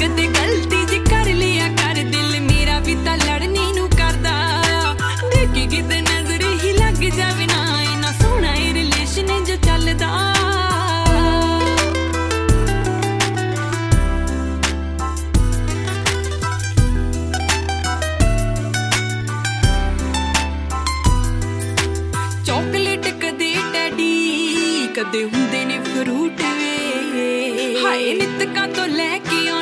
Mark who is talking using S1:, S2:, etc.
S1: कदे गलती जी कर लिया कर दिल मेरा भी तां लड़नी नू करदा देखी किते नजर ही लग जावे ना इना सोहना ए रिलेशन जो चलदा चॉकलेट कदे टैडी कदे हुंदे ने फ्रूट वे हाय नित का तो लैके